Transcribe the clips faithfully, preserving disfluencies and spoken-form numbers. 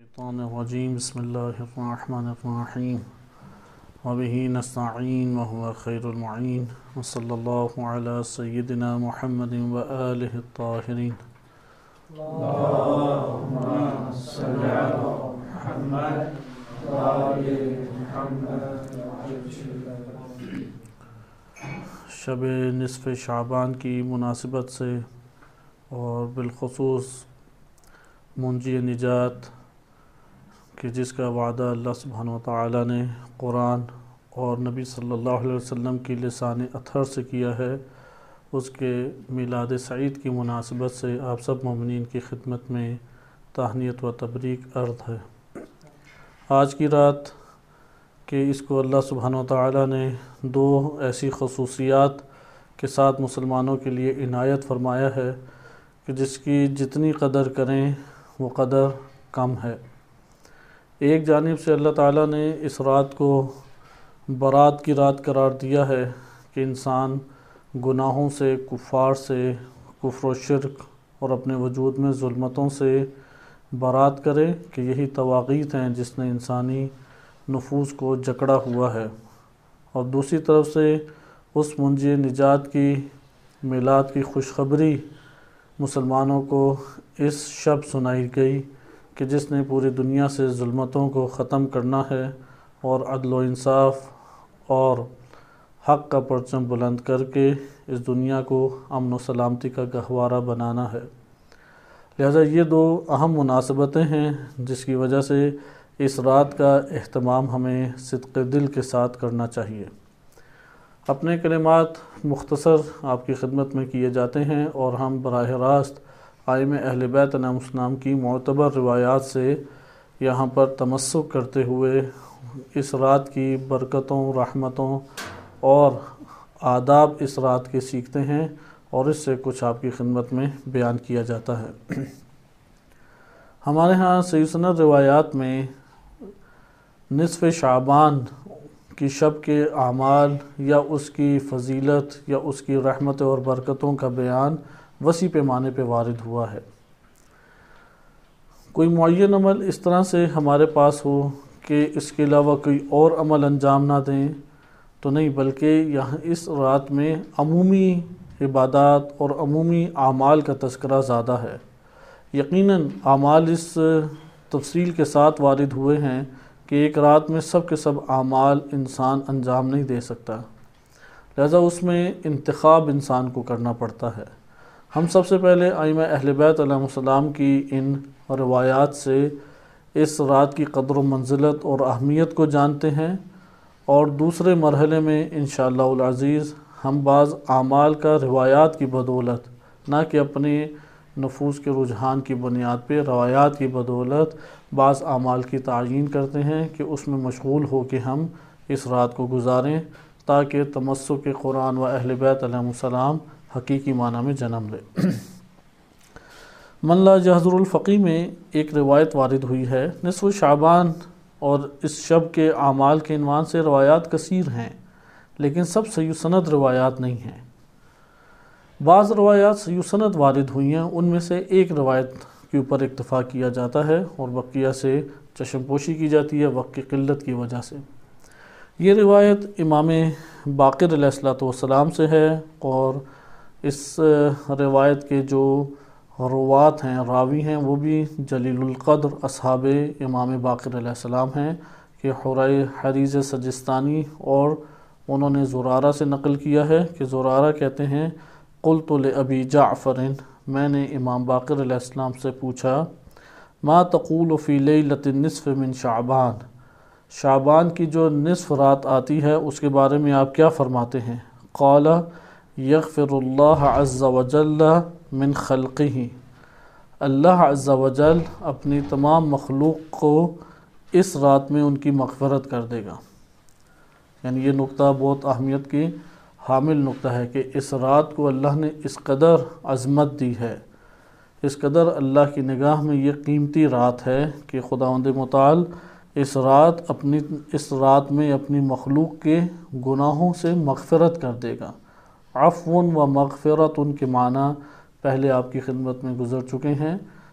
الشیطان الرجیم بسم اللہ الرحمن الرحیم وبہ نستعین وهو خیر المعین وصلی اللہ علی سیدنا محمد وآلہ الطاہرین اللہم صلی علی محمد وآل محمد. شب نصف شعبان کی مناسبت سے اور بالخصوص منجی نجات کہ جس کا وعدہ اللہ سبحانہ وتعالی نے قرآن اور نبی صلی اللہ علیہ وسلم کی لسان اطہر سے کیا ہے، اس کے میلاد سعید کی مناسبت سے آپ سب مومنین کی خدمت میں تہنیت و تبریک عرض ہے۔ آج کی رات کہ اس کو اللہ سبحانہ وتعالی نے دو ایسی خصوصیات کے ساتھ مسلمانوں کے لیے عنایت فرمایا ہے کہ جس کی جتنی قدر کریں وہ قدر کم ہے۔ ایک جانب سے اللہ تعالیٰ نے اس رات کو برات کی رات قرار دیا ہے کہ انسان گناہوں سے، کفار سے، کفر و شرک اور اپنے وجود میں ظلمتوں سے برات کرے کہ یہی طواغیت ہیں جس نے انسانی نفوس کو جکڑا ہوا ہے، اور دوسری طرف سے اس منجی نجات کی میلاد کی خوشخبری مسلمانوں کو اس شب سنائی گئی کہ جس نے پوری دنیا سے ظلمتوں کو ختم کرنا ہے اور عدل و انصاف اور حق کا پرچم بلند کر کے اس دنیا کو امن و سلامتی کا گہوارہ بنانا ہے۔ لہذا یہ دو اہم مناسبتیں ہیں جس کی وجہ سے اس رات کا اہتمام ہمیں صدق دل کے ساتھ کرنا چاہیے۔ اپنے کلمات مختصر آپ کی خدمت میں کیے جاتے ہیں اور ہم براہ راست ائمہ اہل بیت علیہم السلام کی معتبر روایات سے یہاں پر تمسک کرتے ہوئے اس رات کی برکتوں، رحمتوں اور آداب اس رات کے سیکھتے ہیں اور اس سے کچھ آپ کی خدمت میں بیان کیا جاتا ہے۔ ہمارے ہاں صحیح سند روایات میں نصف شعبان کی شب کے اعمال یا اس کی فضیلت یا اس کی رحمت اور برکتوں کا بیان وسیع پیمانے پہ وارد ہوا ہے۔ کوئی معین عمل اس طرح سے ہمارے پاس ہو کہ اس کے علاوہ کوئی اور عمل انجام نہ دیں تو نہیں، بلکہ یہاں اس رات میں عمومی عبادات اور عمومی اعمال کا تذکرہ زیادہ ہے۔ یقیناً اعمال اس تفصیل کے ساتھ وارد ہوئے ہیں کہ ایک رات میں سب کے سب اعمال انسان انجام نہیں دے سکتا، لہذا اس میں انتخاب انسان کو کرنا پڑتا ہے۔ ہم سب سے پہلے ائمہ اہل بیت علیہ السلام کی ان روایات سے اس رات کی قدر و منزلت اور اہمیت کو جانتے ہیں، اور دوسرے مرحلے میں انشاءاللہ العزیز ہم بعض اعمال کا روایات کی بدولت، نہ کہ اپنے نفوس کے رجحان کی بنیاد پہ، روایات کی بدولت بعض اعمال کی تعیین کرتے ہیں کہ اس میں مشغول ہو کے ہم اس رات کو گزاریں تاکہ تمسک قرآن و اہل بیت علیہ السلام حقیقی معنی میں جنم لے۔ من لا یحضر الفقی میں ایک روایت وارد ہوئی ہے، نصف شعبان اور اس شب کے اعمال کے عنوان سے روایات کثیر ہیں لیکن سب صحیح سند روایات نہیں ہیں۔ بعض روایات صحیح سند وارد ہوئی ہیں، ان میں سے ایک روایت کے اوپر اکتفا کیا جاتا ہے اور بقیہ سے چشم پوشی کی جاتی ہے وقت کی قلت کی وجہ سے۔ یہ روایت امام باقر علیہ الصلوۃ والسلام سے ہے، اور اس روایت کے جو روات ہیں، راوی ہیں، وہ بھی جلیل القدر اصحاب امام باقر علیہ السلام ہیں کہ حریز سجستانی، اور انہوں نے زرارہ سے نقل کیا ہے کہ زرارہ کہتے ہیں قلت لأبی جعفر، میں نے امام باقر علیہ السلام سے پوچھا ما تقول فی لیلۃ النصف من شعبان، شعبان کی جو نصف رات آتی ہے اس کے بارے میں آپ کیا فرماتے ہیں؟ قال یغفر اللہ عز وجل من خلقہ، اللہ عز وجل اپنی تمام مخلوق کو اس رات میں ان کی مغفرت کر دے گا۔ یعنی یہ نقطہ بہت اہمیت کی حامل نقطہ ہے کہ اس رات کو اللہ نے اس قدر عظمت دی ہے، اس قدر اللہ کی نگاہ میں یہ قیمتی رات ہے کہ خداوند متعال اس رات اپنی اس رات میں اپنی مخلوق کے گناہوں سے مغفرت کر دے گا۔ عفو و مغفرت ان کے معنی پہلے آپ کی خدمت میں گزر چکے ہیں۔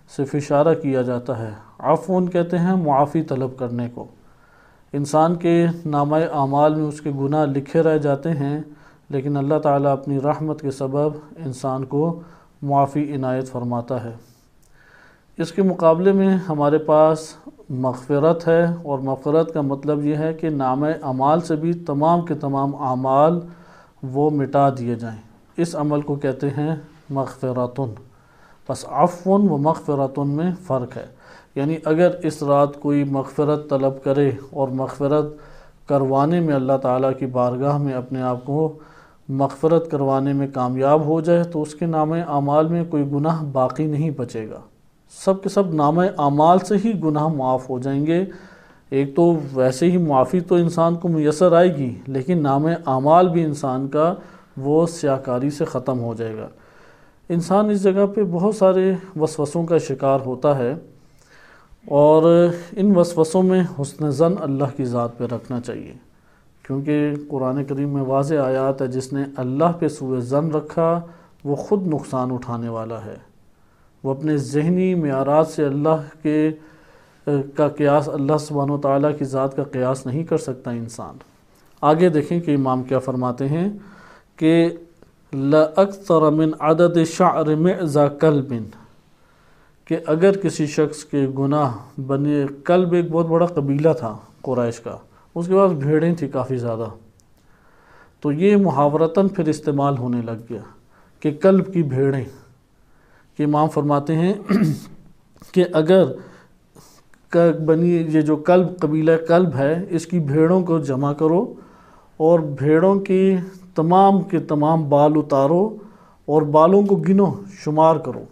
سے اشارہ کیا جاتا ہے۔ عفو کہتے ہیں معافی طلب کرنے کو۔ انسان کے نامہ اعمال میں اس کے گناہ لکھے رہ جاتے ہیں، لیکن اللہ تعالیٰ اپنی رحمت کے سبب انسان کو معافی عنایت فرماتا ہے۔ اس کے مقابلے میں ہمارے پاس مغفرت ہے، اور مغفرت کا مطلب یہ ہے کہ نامہ اعمال سے بھی تمام کے تمام اعمال وہ مٹا دیے جائیں۔ اس عمل کو کہتے ہیں مغفرتن۔ بس عفو و مغفرتن میں فرق ہے، یعنی اگر اس رات کوئی مغفرت طلب کرے اور مغفرت کروانے میں اللہ تعالیٰ کی بارگاہ میں اپنے آپ کو مغفرت کروانے میں کامیاب ہو جائے تو اس کے نامہ اعمال میں کوئی گناہ باقی نہیں بچے گا، سب کے سب نامہ اعمال سے ہی گناہ معاف ہو جائیں گے۔ ایک تو ویسے ہی معافی تو انسان کو میسر آئے گی، لیکن نامہ اعمال بھی انسان کا وہ سیاہکاری سے ختم ہو جائے گا۔ انسان اس جگہ پہ بہت سارے وسوسوں کا شکار ہوتا ہے، اور ان وسوسوں میں حسن ظن اللہ کی ذات پہ رکھنا چاہیے، کیونکہ قرآن کریم میں واضح آیات ہے جس نے اللہ پہ سوء ظن رکھا وہ خود نقصان اٹھانے والا ہے۔ وہ اپنے ذہنی معیارات سے اللہ کے کا قیاس، اللہ سبحانہ وتعالیٰ کی ذات کا قیاس نہیں کر سکتا انسان۔ آگے دیکھیں کہ امام کیا فرماتے ہیں کہ لَأَكْثَرَ مِنْ عَدَدِ شَعْرِ مِعْزَ كَلْبٍ، کہ اگر کسی شخص کے گناہ بنے کلب ایک بہت بڑا قبیلہ تھا قریش کا، اس کے پاس بھیڑیں تھیں کافی زیادہ، تو یہ محاورتاً پھر استعمال ہونے لگ گیا کہ کلب کی بھیڑیں، کہ امام فرماتے ہیں کہ اگر بنی یہ جو کلب قبیلہ کلب ہے اس کی بھیڑوں کو جمع کرو اور بھیڑوں کی تمام کے تمام بال اتارو اور بالوں کو گنو، شمار کرو،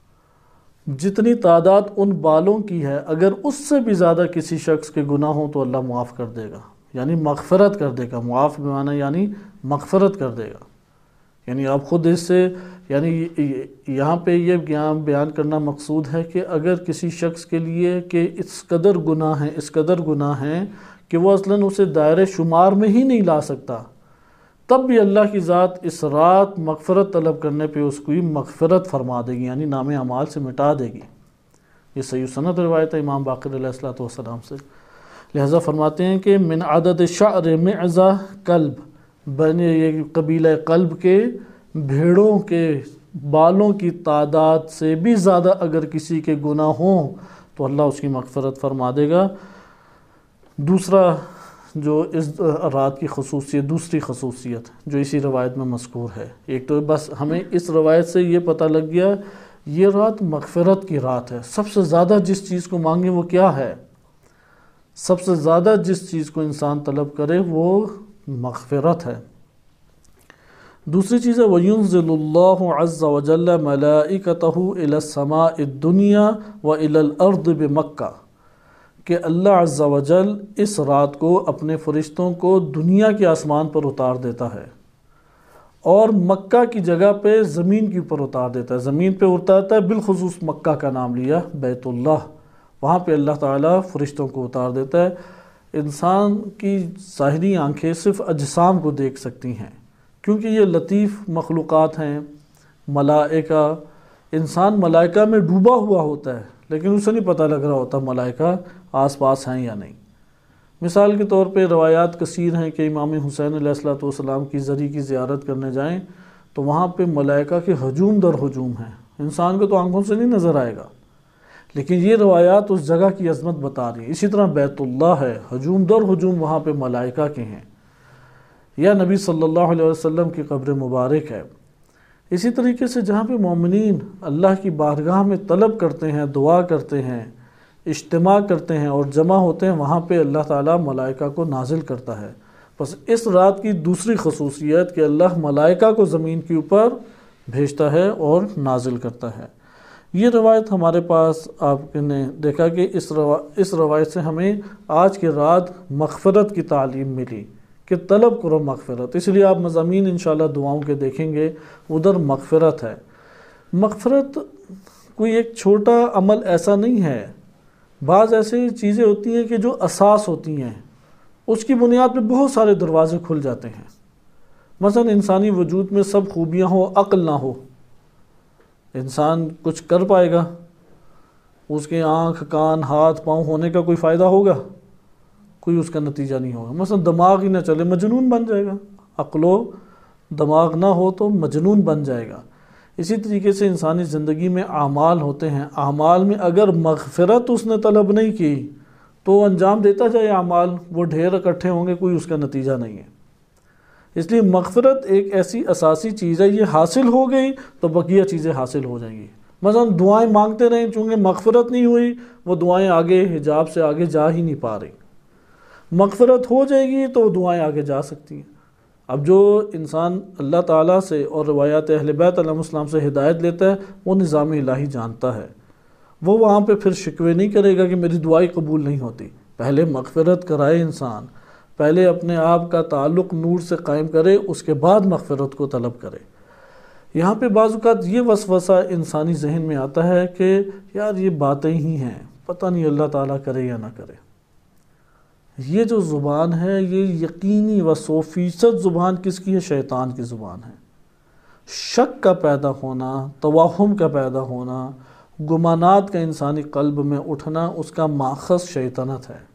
جتنی تعداد ان بالوں کی ہے اگر اس سے بھی زیادہ کسی شخص کے گناہ ہوں تو اللہ معاف کر دے گا، یعنی مغفرت کر دے گا۔ معاف بمعنی یعنی مغفرت کر دے گا، یعنی آپ خود اس سے یعنی یہاں پہ یہ بیان کرنا مقصود ہے کہ اگر کسی شخص کے لیے کہ اس قدر گناہ ہیں اس قدر گناہ ہیں کہ وہ اصلاً اسے دائرہ شمار میں ہی نہیں لا سکتا، تب بھی اللہ کی ذات اس رات مغفرت طلب کرنے پہ اس کو مغفرت فرما دے گی، یعنی نام اعمال سے مٹا دے گی۔ یہ صحیح سند روایت ہے امام باقر علیہ الصلوۃ والسلام سے۔ لہذا فرماتے ہیں کہ من عدد شعر معزہ کلب، بنے یہ قبیلہ قلب کے بھیڑوں کے بالوں کی تعداد سے بھی زیادہ اگر کسی کے گناہ ہوں تو اللہ اس کی مغفرت فرما دے گا۔ دوسرا جو اس رات کی خصوصیت دوسری خصوصیت جو اسی روایت میں مذکور ہے، ایک تو بس ہمیں اس روایت سے یہ پتہ لگ گیا یہ رات مغفرت کی رات ہے، سب سے زیادہ جس چیز کو مانگے وہ کیا ہے، سب سے زیادہ جس چیز کو انسان طلب کرے وہ مغفرت ہے۔ دوسری چیز ہے وَيُنزِلُ اللَّهُ عَزَّ وَجَلَّ مَلَائِكَتَهُ إِلَى السَّمَاءِ الدُّنْيَا وَإِلَى الْأَرْضِ بِمَكَّةِ، کہ اللہ عز و جل اس رات کو اپنے فرشتوں کو دنیا کے آسمان پر اتار دیتا ہے اور مکہ کی جگہ پہ زمین کے اوپر اتار دیتا ہے۔ زمین پہ اتارتا ہے، بالخصوص مکہ کا نام لیا، بیت اللہ، وہاں پہ اللہ تعالیٰ فرشتوں کو اتار دیتا ہے۔ انسان کی ظاہری آنکھیں صرف اجسام کو دیکھ سکتی ہیں کیونکہ یہ لطیف مخلوقات ہیں، ملائکہ، انسان ملائکہ میں ڈوبا ہوا ہوتا ہے لیکن اسے نہیں پتہ لگ رہا ہوتا ملائکہ آس پاس ہیں یا نہیں۔ مثال کے طور پہ روایات کثیر ہیں کہ امام حسین علیہ الصلوۃ والسلام کی زری کی زیارت کرنے جائیں تو وہاں پہ ملائکہ کے ہجوم در ہجوم ہیں، انسان کو تو آنکھوں سے نہیں نظر آئے گا، لیکن یہ روایات اس جگہ کی عظمت بتا رہی ہیں۔ اسی طرح بیت اللہ ہے، ہجوم در ہجوم وہاں پہ ملائکہ کے ہیں، یا نبی صلی اللہ علیہ وسلم کی قبر مبارک ہے۔ اسی طریقے سے جہاں پہ مومنین اللہ کی بارگاہ میں طلب کرتے ہیں، دعا کرتے ہیں، اجتماع کرتے ہیں اور جمع ہوتے ہیں، وہاں پہ اللہ تعالیٰ ملائکہ کو نازل کرتا ہے۔ بس اس رات کی دوسری خصوصیت کہ اللہ ملائکہ کو زمین کے اوپر بھیجتا ہے اور نازل کرتا ہے۔ یہ روایت ہمارے پاس آپ نے دیکھا کہ اس روا اس روایت سے ہمیں آج کے رات مغفرت کی تعلیم ملی کہ طلب کرو مغفرت، اس لیے آپ مضامین انشاءاللہ دعاؤں کے دیکھیں گے، ادھر مغفرت ہے۔ مغفرت کوئی ایک چھوٹا عمل ایسا نہیں ہے، بعض ایسی چیزیں ہوتی ہیں کہ جو اساس ہوتی ہیں، اس کی بنیاد پہ بہت سارے دروازے کھل جاتے ہیں۔ مثلا انسانی وجود میں سب خوبیاں ہوں، عقل نہ ہو، انسان کچھ کر پائے گا؟ اس کے آنکھ کان ہاتھ پاؤں ہونے کا کوئی فائدہ ہوگا؟ کوئی اس کا نتیجہ نہیں ہوگا۔ مثلا دماغ ہی نہ چلے مجنون بن جائے گا، عقل و دماغ نہ ہو تو مجنون بن جائے گا۔ اسی طریقے سے انسانی زندگی میں اعمال ہوتے ہیں، اعمال میں اگر مغفرت اس نے طلب نہیں کی تو انجام دیتا جائے اعمال، وہ ڈھیر اکٹھے ہوں گے، کوئی اس کا نتیجہ نہیں ہے۔ اس لیے مغفرت ایک ایسی اساسی چیز ہے، یہ حاصل ہو گئی تو بقیہ چیزیں حاصل ہو جائیں گی۔ مثلا دعائیں مانگتے رہیں، چونکہ مغفرت نہیں ہوئی وہ دعائیں آگے حجاب سے آگے جا ہی نہیں پا رہی۔ مغفرت ہو جائے گی تو وہ دعائیں آگے جا سکتی ہیں۔ اب جو انسان اللہ تعالیٰ سے اور روایات اہل بیت علیہ السلام سے ہدایت لیتا ہے وہ نظام الہی جانتا ہے، وہ وہاں پہ پھر شکوے نہیں کرے گا کہ میری دعائیں قبول نہیں ہوتی۔ پہلے مغفرت کرائے انسان، پہلے اپنے آپ کا تعلق نور سے قائم کرے، اس کے بعد مغفرت کو طلب کرے۔ یہاں پہ بعض اوقات یہ وسوسہ انسانی ذہن میں آتا ہے کہ یار یہ باتیں ہی ہیں، پتہ نہیں اللہ تعالیٰ کرے یا نہ کرے۔ یہ جو زبان ہے یہ یقینی و سو فیصد زبان کس کی ہے؟ شیطان کی زبان ہے۔ شک کا پیدا ہونا، توہم کا پیدا ہونا، گمانات کا انسانی قلب میں اٹھنا، اس کا ماخذ شیطنت ہے۔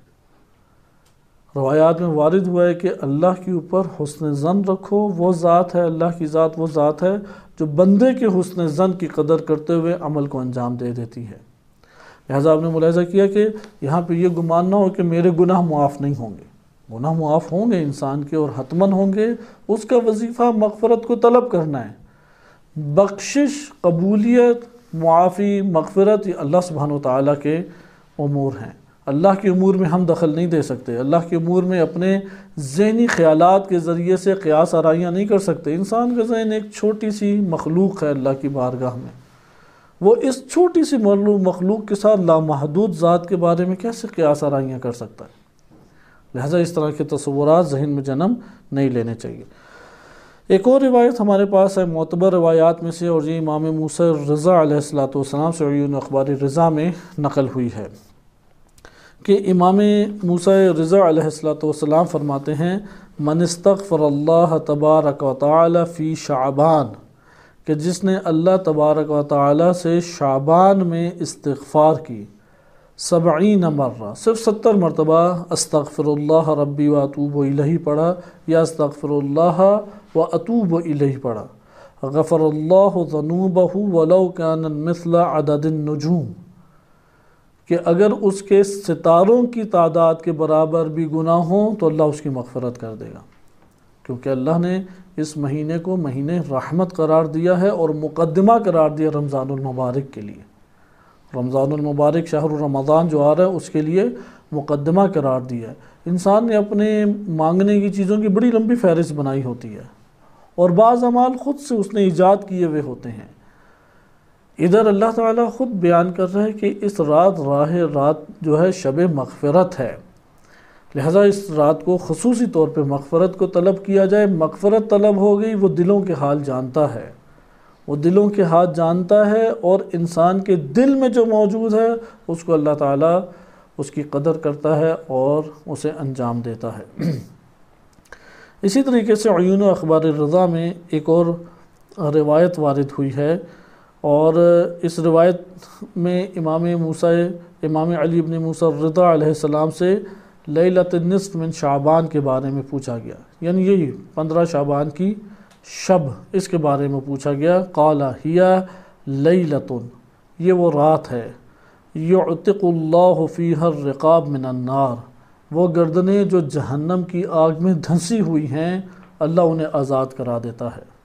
روایات میں وارد ہوا ہے کہ اللہ کے اوپر حسن ظن رکھو، وہ ذات ہے، اللہ کی ذات وہ ذات ہے جو بندے کے حسن ظن کی قدر کرتے ہوئے عمل کو انجام دے دیتی ہے۔ لہٰذا آپ نے ملاحظہ کیا کہ یہاں پہ یہ گمان نہ ہو کہ میرے گناہ معاف نہیں ہوں گے، گناہ معاف ہوں گے انسان کے اور حتماً ہوں گے۔ اس کا وظیفہ مغفرت کو طلب کرنا ہے۔ بخشش، قبولیت، معافی، مغفرت یہ اللہ سبحانہ وتعالیٰ کے امور ہیں۔ اللہ کے امور میں ہم دخل نہیں دے سکتے، اللہ کے امور میں اپنے ذہنی خیالات کے ذریعے سے قیاس آرائیاں نہیں کر سکتے۔ انسان کا ذہن ایک چھوٹی سی مخلوق ہے اللہ کی بارگاہ میں، وہ اس چھوٹی سی مخلوق کے ساتھ لامحدود ذات کے بارے میں کیسے قیاس آرائیاں کر سکتا ہے؟ لہٰذا اس طرح کے تصورات ذہن میں جنم نہیں لینے چاہیے۔ ایک اور روایت ہمارے پاس ہے معتبر روایات میں سے، اور یہ امام موسیٰ رضا علیہ الصلوۃ والسلام سے عیون اخبار رضا میں نقل ہوئی ہے کہ امام موسیٰ رضا علیہ الصلوۃ والسلام فرماتے ہیں من استغفر اللہ تبارک و تعالی فی شعبان، کہ جس نے اللہ تبارک و تعالی سے شعبان میں استغفار کی، سبعین مرہ، صرف ستر مرتبہ استغفر اللہ ربی و اتوب الیہ پڑھا یا استغفر اللہ و اتوب الیہ پڑھا، غفر اللہ ذنوبہ ولو کان مثل عدد النجوم، کہ اگر اس کے ستاروں کی تعداد کے برابر بھی گناہ ہوں تو اللہ اس کی مغفرت کر دے گا، کیونکہ اللہ نے اس مہینے کو مہینے رحمت قرار دیا ہے اور مقدمہ قرار دیا رمضان المبارک کے لیے۔ رمضان المبارک شہر رمضان جو آ رہا ہے اس کے لیے مقدمہ قرار دیا ہے۔ انسان نے اپنے مانگنے کی چیزوں کی بڑی لمبی فہرست بنائی ہوتی ہے اور بعض اعمال خود سے اس نے ایجاد کیے ہوئے ہوتے ہیں۔ ادھر اللہ تعالیٰ خود بیان کر رہا ہے کہ اس رات راہ رات جو ہے شب مغفرت ہے، لہذا اس رات کو خصوصی طور پہ مغفرت کو طلب کیا جائے۔ مغفرت طلب ہو گئی، وہ دلوں کے حال جانتا ہے، وہ دلوں کے حال جانتا ہے، اور انسان کے دل میں جو موجود ہے اس کو اللہ تعالیٰ اس کی قدر کرتا ہے اور اسے انجام دیتا ہے۔ اسی طریقے سے عیون و اخبار رضا میں ایک اور روایت وارد ہوئی ہے، اور اس روایت میں امام موسیٰ امام علی بن موسیٰ رضا علیہ السلام سے لیلۃ النصف من شعبان کے بارے میں پوچھا گیا، یعنی یہی پندرہ شعبان کی شب، اس کے بارے میں پوچھا گیا۔ قال ہی لیلۃ، یہ وہ رات ہے، یعتق اللہ فیہا الرقاب من النار، وہ گردنیں جو جہنم کی آگ میں دھنسی ہوئی ہیں اللہ انہیں آزاد کرا دیتا ہے۔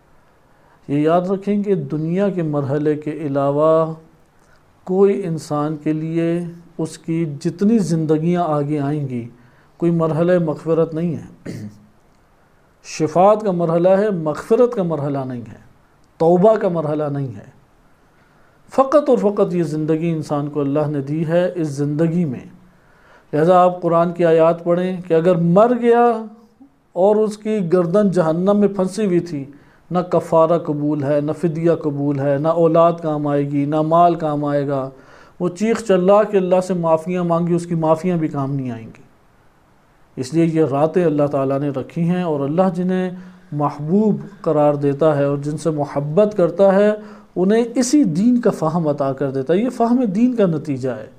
یہ یاد رکھیں کہ دنیا کے مرحلے کے علاوہ کوئی انسان کے لیے اس کی جتنی زندگیاں آگے آئیں گی کوئی مرحلہ مغفرت نہیں ہے، شفاعت کا مرحلہ ہے، مغفرت کا مرحلہ نہیں ہے، توبہ کا مرحلہ نہیں ہے۔ فقط اور فقط یہ زندگی انسان کو اللہ نے دی ہے اس زندگی میں، لہذا آپ قرآن کی آیات پڑھیں کہ اگر مر گیا اور اس کی گردن جہنم میں پھنسی ہوئی تھی، نہ کفارہ قبول ہے، نہ فدیہ قبول ہے، نہ اولاد کام آئے گی، نہ مال کام آئے گا، وہ چیخ چلا کہ اللہ سے معافیاں مانگی، اس کی معافیاں بھی کام نہیں آئیں گی۔ اس لیے یہ راتیں اللہ تعالیٰ نے رکھی ہیں، اور اللہ جنہیں محبوب قرار دیتا ہے اور جن سے محبت کرتا ہے انہیں اسی دین کا فہم عطا کر دیتا ہے۔ یہ فہم دین کا نتیجہ ہے۔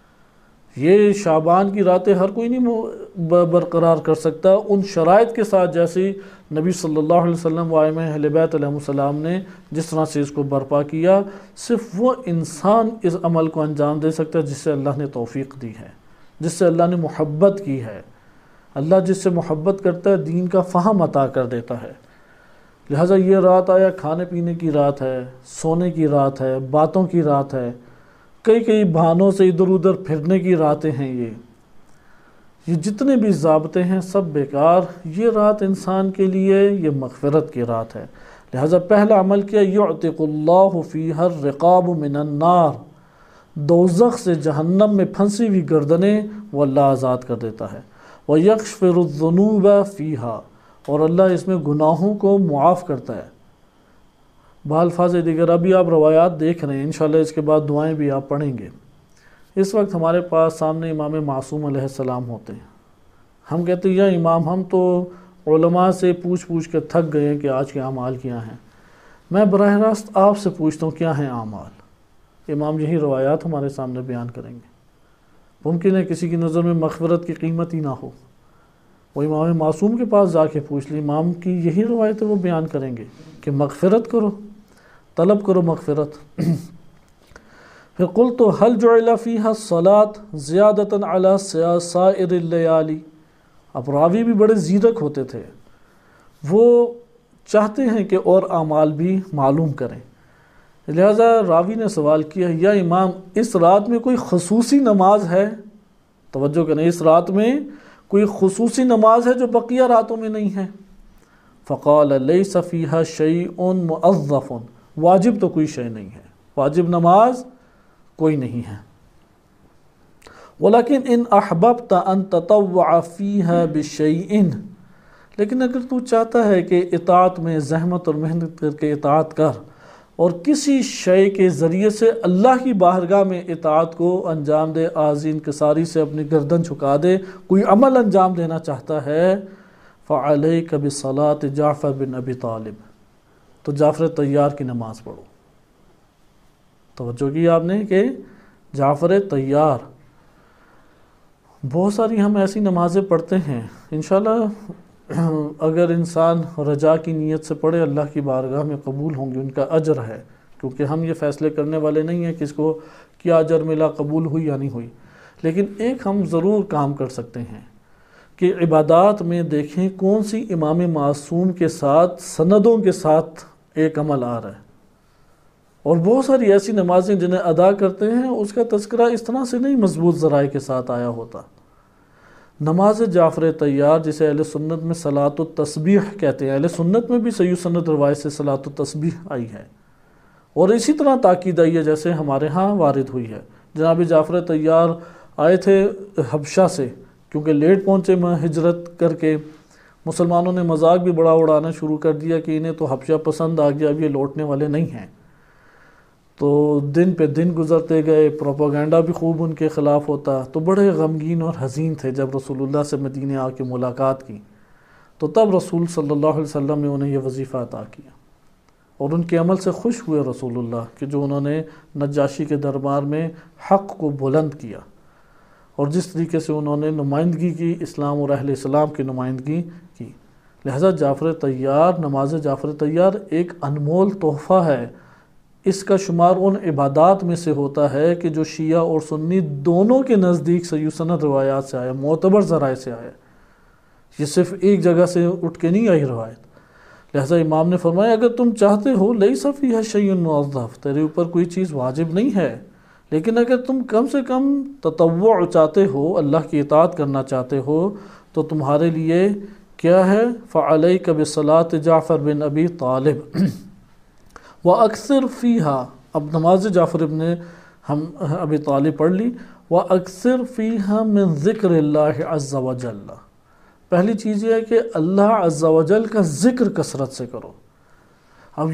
یہ شعبان کی راتیں ہر کوئی نہیں برقرار کر سکتا ان شرائط کے ساتھ، جیسے نبی صلی اللہ علیہ وسلم و ائمہ اہل بیت علیہ السلام نے جس طرح سے اس کو برپا کیا۔ صرف وہ انسان اس عمل کو انجام دے سکتا ہے جس سے اللہ نے توفیق دی ہے، جس سے اللہ نے محبت کی ہے۔ اللہ جس سے محبت کرتا ہے دین کا فہم عطا کر دیتا ہے۔ لہٰذا یہ رات آیا کھانے پینے کی رات ہے، سونے کی رات ہے، باتوں کی رات ہے، کئی کئی بہانوں سے ادھر ادھر پھرنے کی راتیں ہیں۔ یہ یہ جتنے بھی ضابطے ہیں سب بیکار۔ یہ رات انسان کے لیے یہ مغفرت کی رات ہے۔ لہٰذا پہلا عمل کیا، یعتق اللہ فیہا الرقاب من النار، دوزخ سے جہنم میں پھنسی ہوئی گردنیں وہ اللہ آزاد کر دیتا ہے۔ وَيَغْفِرُ الذُّنُوبَ فِيهَا، اور اللہ اس میں گناہوں کو معاف کرتا ہے۔ بالفاظ دیگر ابھی آپ روایات دیکھ رہے ہیں، انشاءاللہ اس کے بعد دعائیں بھی آپ پڑھیں گے۔ اس وقت ہمارے پاس سامنے امام معصوم علیہ السلام ہوتے ہیں۔ ہم کہتے ہیں یا امام ہم تو علماء سے پوچھ پوچھ کے تھک گئے ہیں کہ آج کے اعمال کیا ہیں۔ میں براہ راست آپ سے پوچھتا ہوں کیا ہیں اعمال؟ امام یہی روایات ہمارے سامنے بیان کریں گے۔ ممکن ہے کسی کی نظر میں مغفرت کی قیمت ہی نہ ہو، وہ امام معصوم کے پاس جا کے پوچھ لی، امام کی یہی روایتیں وہ بیان کریں گے کہ مغفرت کرو، طلب کرو مغفرت۔ پھر قلت هل جعل فيها الصلاة زیادة على سائر اللیالی، اب راوی بھی بڑے زیرک ہوتے تھے، وہ چاہتے ہیں کہ اور اعمال بھی معلوم کریں، لہذا راوی نے سوال کیا یا امام اس رات میں کوئی خصوصی نماز ہے؟ توجہ کریں، اس رات میں کوئی خصوصی نماز ہے جو بقیہ راتوں میں نہیں ہے؟ فقال لیس فیہا شیء مؤظف، واجب تو کوئی شے نہیں ہے، واجب نماز کوئی نہیں ہے۔ ولیکن ان احببت ان تطوع فیہا بشیء، لیکن اگر تو چاہتا ہے کہ اطاعت میں زحمت اور محنت کر کے اطاعت کر اور کسی شے کے ذریعے سے اللہ کی بارگاہ میں اطاعت کو انجام دے، آذی انکساری سے اپنی گردن جھکا دے، کوئی عمل انجام دینا چاہتا ہے، فعلیک بصلاۃ جعفر بن ابی طالب، تو جعفر طیار کی نماز پڑھو۔ توجہ کی آپ نے کہ جعفر طیار، بہت ساری ہم ایسی نمازیں پڑھتے ہیں، انشاءاللہ اگر انسان رجا کی نیت سے پڑھے اللہ کی بارگاہ میں قبول ہوں گے، ان کا اجر ہے، کیونکہ ہم یہ فیصلے کرنے والے نہیں ہیں کہ اس کو کیا اجر ملا، قبول ہوئی یا نہیں ہوئی۔ لیکن ایک ہم ضرور کام کر سکتے ہیں کہ عبادات میں دیکھیں کون سی امام معصوم کے ساتھ سندوں کے ساتھ ایک عمل آ رہا ہے، اور بہت ساری ایسی نمازیں جنہیں ادا کرتے ہیں اس کا تذکرہ اس طرح سے نہیں مضبوط ذرائع کے ساتھ آیا ہوتا۔ نماز جعفر طیار جسے اہل سنت میں صلاۃ التسبیح کہتے ہیں، اہل سنت میں بھی صحیح سنت روایت سے صلاۃ التسبیح آئی ہے، اور اسی طرح تاکید آئی ہے جیسے ہمارے ہاں وارد ہوئی ہے۔ جناب جعفر طیار آئے تھے حبشہ سے، کیونکہ لیٹ پہنچے میں ہجرت کر کے، مسلمانوں نے مذاق بھی بڑا اڑانا شروع کر دیا کہ انہیں تو حبشہ پسند آ گیا، اب یہ لوٹنے والے نہیں ہیں۔ تو دن پہ دن گزرتے گئے، پروپیگنڈا بھی خوب ان کے خلاف ہوتا، تو بڑے غمگین اور حزین تھے۔ جب رسول اللہ سے مدینے آ کے ملاقات کی تو تب رسول صلی اللہ علیہ وسلم نے انہیں یہ وظیفہ عطا کیا، اور ان کے عمل سے خوش ہوئے رسول اللہ کہ جو انہوں نے نجاشی کے دربار میں حق کو بلند کیا، اور جس طریقے سے انہوں نے نمائندگی کی، اسلام اور اہل اسلام کی نمائندگی کی۔ لہذا جعفر طیار، نماز جعفر طیار ایک انمول تحفہ ہے، اس کا شمار ان عبادات میں سے ہوتا ہے کہ جو شیعہ اور سنی دونوں کے نزدیک صحیح سند روایات سے آیا، معتبر ذرائع سے آیا، یہ صرف ایک جگہ سے اٹھ کے نہیں آئی روایت۔ لہذا امام نے فرمایا اگر تم چاہتے ہو لیس فیہا شیء مؤظف، تیرے اوپر کوئی چیز واجب نہیں ہے، لیکن اگر تم کم سے کم تطوع چاہتے ہو، اللہ کی اطاعت کرنا چاہتے ہو، تو تمہارے لیے کیا ہے، فعلیک بصلاۃ جعفر بن ابی طالب وَأَكْثِرْ فِيهَا، اب نماز جعفر ابن ہم ابی طالب پڑھ لی، وَأَكْثِرْ فِيهَا مِن ذِكْرِ اللَّهِ عَزَّ وَجَلَّ، پہلی چیز یہ ہے کہ اللہ عز و جل کا ذکر کثرت سے کرو۔ اب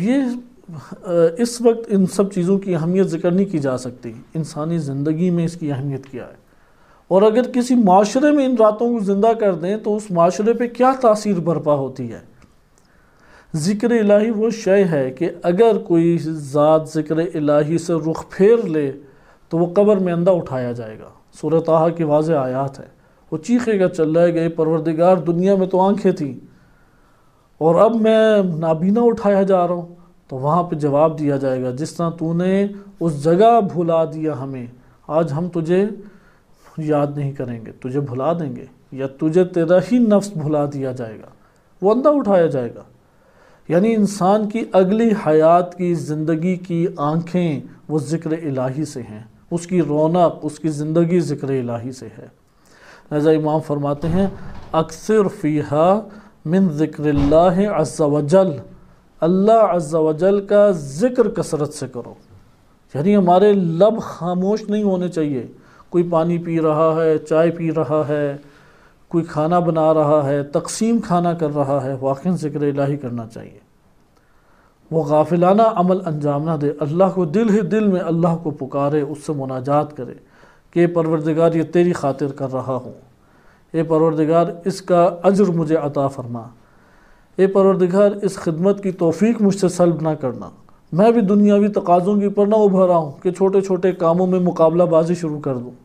یہ اس وقت ان سب چیزوں کی اہمیت ذکر نہیں کی جا سکتی، انسانی زندگی میں اس کی اہمیت کیا ہے، اور اگر کسی معاشرے میں ان راتوں کو زندہ کر دیں تو اس معاشرے پہ کیا تاثیر برپا ہوتی ہے۔ ذکر الہی وہ شے ہے کہ اگر کوئی ذات ذکر الہی سے رخ پھیر لے تو وہ قبر میں اندھا اٹھایا جائے گا۔ سورہ طٰہٰ کی واضح آیات ہے، وہ چیخے گا چل رہے گئے پروردگار دنیا میں تو آنکھیں تھیں اور اب میں نابینا اٹھایا جا رہا ہوں، تو وہاں پہ جواب دیا جائے گا جس طرح تو نے اس جگہ بھلا دیا ہمیں، آج ہم تجھے یاد نہیں کریں گے، تجھے بھلا دیں گے، یا تجھے تیرا ہی نفس بھلا دیا جائے گا، وہ اندھا اٹھایا جائے گا۔ یعنی انسان کی اگلی حیات کی زندگی کی آنکھیں وہ ذکر الہی سے ہیں، اس کی رونق، اس کی زندگی ذکر الہی سے ہے۔ لہذا امام فرماتے ہیں اکثر فیہا من ذکر اللہ عز وجل، اللہ عز وجل کا ذکر کثرت سے کرو۔ یعنی ہمارے لب خاموش نہیں ہونے چاہیے، کوئی پانی پی رہا ہے، چائے پی رہا ہے، کوئی کھانا بنا رہا ہے، تقسیم کھانا کر رہا ہے، واقعی ذکر الہی کرنا چاہیے۔ وہ غافلانہ عمل انجام نہ دے، اللہ کو دل ہی دل میں اللہ کو پکارے، اس سے مناجات کرے کہ اے پروردگار یہ تیری خاطر کر رہا ہوں، اے پروردگار اس کا اجر مجھے عطا فرما، اے پروردگار اس خدمت کی توفیق مجھ سے سلب نہ کرنا، میں بھی دنیاوی تقاضوں کی پر نہ ابھرا ہوں کہ چھوٹے چھوٹے کاموں میں مقابلہ بازی شروع کر دوں۔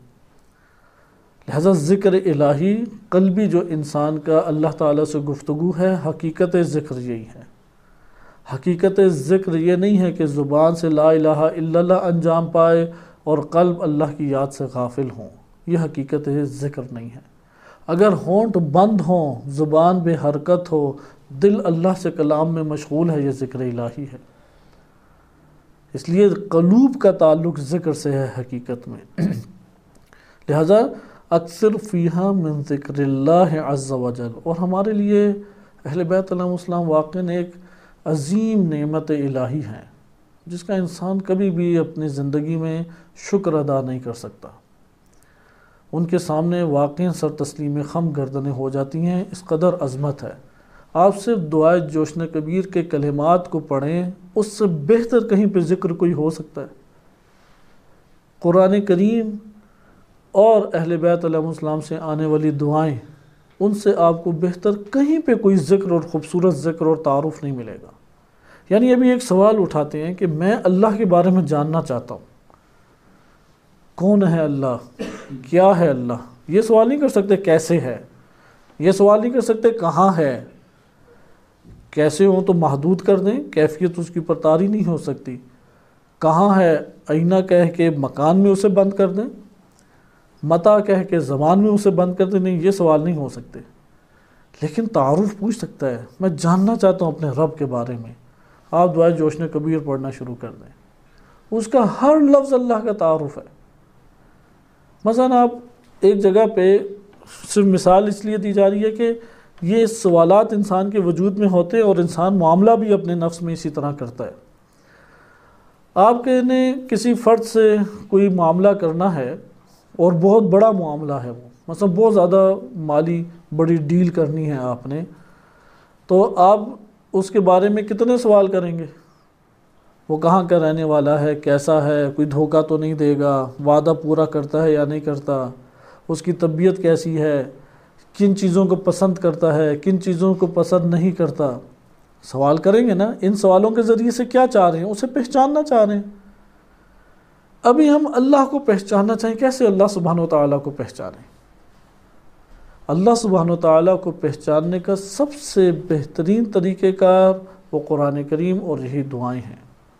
لہذا ذکر الہی قلبی جو انسان کا اللہ تعالیٰ سے گفتگو ہے، حقیقت ذکر یہی ہے۔ حقیقت ذکر یہ نہیں ہے کہ زبان سے لا الہ الا اللہ انجام پائے اور قلب اللہ کی یاد سے غافل ہوں، یہ حقیقت ذکر نہیں ہے۔ اگر ہونٹ بند ہوں، زبان بے حرکت ہو، دل اللہ سے کلام میں مشغول ہے، یہ ذکر الہی ہے۔ اس لیے قلوب کا تعلق ذکر سے ہے حقیقت میں۔ لہذا اکثر فیہا من ذکر اللہ عز وجل، اور ہمارے لیے اہل بیت علیہ السلام واقعاً ایک عظیم نعمت الہی ہے جس کا انسان کبھی بھی اپنی زندگی میں شکر ادا نہیں کر سکتا۔ ان کے سامنے واقعاً سر تسلیم خم گردنیں ہو جاتی ہیں، اس قدر عظمت ہے۔ آپ صرف دعائے جوشن کبیر کے کلمات کو پڑھیں، اس سے بہتر کہیں پہ ذکر کوئی ہو سکتا ہے؟ قرآن کریم اور اہل بیت علیہ السلام سے آنے والی دعائیں، ان سے آپ کو بہتر کہیں پہ کوئی ذکر اور خوبصورت ذکر اور تعارف نہیں ملے گا۔ یعنی ابھی ایک سوال اٹھاتے ہیں کہ میں اللہ کے بارے میں جاننا چاہتا ہوں، کون ہے اللہ، کیا ہے اللہ؟ یہ سوال نہیں کر سکتے کیسے ہے، یہ سوال نہیں کر سکتے کہاں ہے۔ کیسے ہوں تو محدود کر دیں، کیفیت اس کی پرتاری نہیں ہو سکتی۔ کہاں ہے آئینہ کہہ کے مکان میں اسے بند کر دیں، متا کہہ کے زمان میں اسے بند کر دیں، نہیں، یہ سوال نہیں ہو سکتے۔ لیکن تعارف پوچھ سکتا ہے، میں جاننا چاہتا ہوں اپنے رب کے بارے میں۔ آپ دعائے جوشن کبیر پڑھنا شروع کر دیں، اس کا ہر لفظ اللہ کا تعارف ہے۔ مثلا آپ ایک جگہ پہ، صرف مثال اس لیے دی جا رہی ہے کہ یہ سوالات انسان کے وجود میں ہوتے ہیں اور انسان معاملہ بھی اپنے نفس میں اسی طرح کرتا ہے۔ آپ کے نے کسی فرد سے کوئی معاملہ کرنا ہے اور بہت بڑا معاملہ ہے، وہ مثلا بہت زیادہ مالی بڑی ڈیل کرنی ہے آپ نے، تو آپ اس کے بارے میں کتنے سوال کریں گے؟ وہ کہاں کا رہنے والا ہے، کیسا ہے، کوئی دھوکہ تو نہیں دے گا، وعدہ پورا کرتا ہے یا نہیں کرتا، اس کی طبیعت کیسی ہے، کن چیزوں کو پسند کرتا ہے، کن چیزوں کو پسند نہیں کرتا۔ سوال کریں گے نا، ان سوالوں کے ذریعے سے کیا چاہ رہے ہیں؟ اسے پہچاننا چاہ رہے ہیں۔ ابھی ہم اللہ کو پہچاننا چاہیں، کیسے اللہ سبحانہ و تعالیٰ کو پہچانیں؟ اللہ سبحانہ و تعالیٰ کو پہچاننے کا سب سے بہترین طریقہ کار وہ قرآن کریم اور یہی دعائیں ہیں۔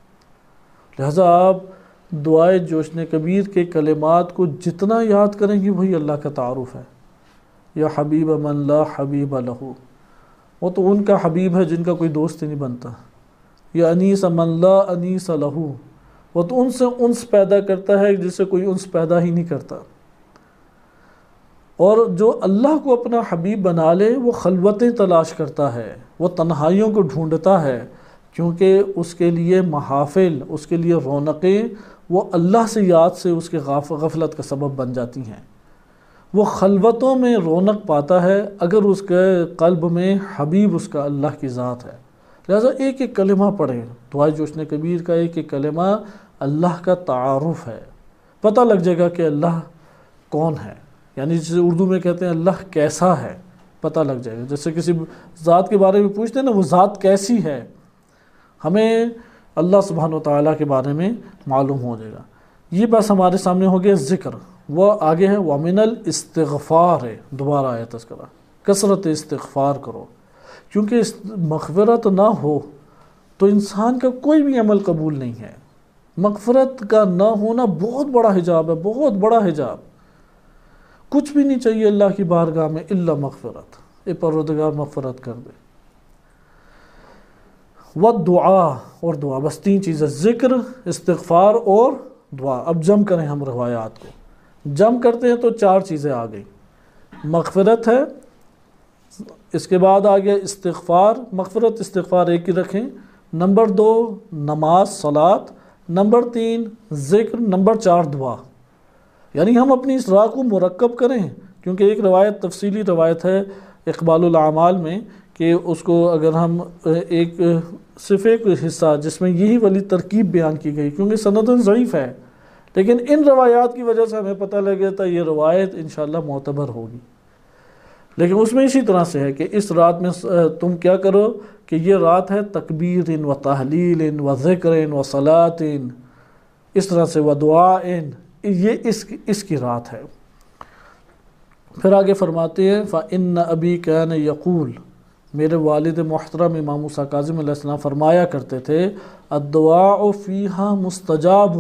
لہذا آپ دعائے جوشن کبیر کے کلمات کو جتنا یاد کریں گے وہی اللہ کا تعارف ہے۔ یا حبیب من لا حبیب لہ، وہ تو ان کا حبیب ہے جن کا کوئی دوست ہی نہیں بنتا۔ یا انیس من لا انیس لہ، وہ تو ان سے انس پیدا کرتا ہے جس سے کوئی انس پیدا ہی نہیں کرتا۔ اور جو اللہ کو اپنا حبیب بنا لے وہ خلوتیں تلاش کرتا ہے، وہ تنہائیوں کو ڈھونڈتا ہے، کیونکہ اس کے لیے محافل، اس کے لیے رونقیں وہ اللہ سے یاد سے اس کے غفلت کا سبب بن جاتی ہیں۔ وہ خلوتوں میں رونق پاتا ہے اگر اس کے قلب میں حبیب اس کا اللہ کی ذات ہے۔ لہذا ایک ایک کلمہ پڑھیں، دعائے جوشن کبیر کا ایک ایک کلمہ اللہ کا تعارف ہے، پتہ لگ جائے گا کہ اللہ کون ہے۔ یعنی جسے اردو میں کہتے ہیں اللہ کیسا ہے، پتہ لگ جائے گا. جیسے کسی ذات کے بارے میں پوچھتے ہیں نا، وہ ذات کیسی ہے، ہمیں اللہ سبحانہ و تعالیٰ کے بارے میں معلوم ہو جائے گا. یہ بس ہمارے سامنے ہو گیا ذکر. وہ آگے ہے وَمِنَ الاستغفار ہے، دوبارہ آیا تذکرہ، کثرت استغفار کرو، کیونکہ مغفرت نہ ہو تو انسان کا کوئی بھی عمل قبول نہیں ہے. مغفرت کا نہ ہونا بہت بڑا حجاب ہے، بہت بڑا حجاب. کچھ بھی نہیں چاہیے اللہ کی بارگاہ میں الا مغفرت، اے پروردگار مغفرت کر دے. والدعا، اور دعا، بس تین چیزیں، ذکر، استغفار اور دعا. اب جم کریں ہم روایات کو، جم کرتے ہیں تو چار چیزیں آ گئی. مغفرت ہے، اس کے بعد آ گیا استغفار، مغفرت استغفار ایک ہی رکھیں. نمبر دو نماز صلاۃ، نمبر تین ذکر، نمبر چار دعا. یعنی ہم اپنی اس راہ کو مرکب کریں، کیونکہ ایک روایت تفصیلی روایت ہے اقبال الاعمال میں کہ اس کو اگر ہم ایک صرف ایک حصہ جس میں یہی والی ترکیب بیان کی گئی، کیونکہ سندن ضعیف ہے، لیکن ان روایات کی وجہ سے ہمیں پتہ لگ جاتا ہے یہ روایت انشاءاللہ معتبر ہوگی. لیکن اس میں اسی طرح سے ہے کہ اس رات میں تم کیا کرو کہ یہ رات ہے تکبیر و تحلیل و ذکر و صلاۃ، اس طرح سے و دعا، یہ اس اس کی رات ہے. پھر آگے فرماتے ہیں فَإِنَّ أَبِي كَانَ يَقُولُ، میرے والد محترم امام موسیٰ کاظم علیہ السلام فرمایا کرتے تھے الدعاء فیہا مستجاب.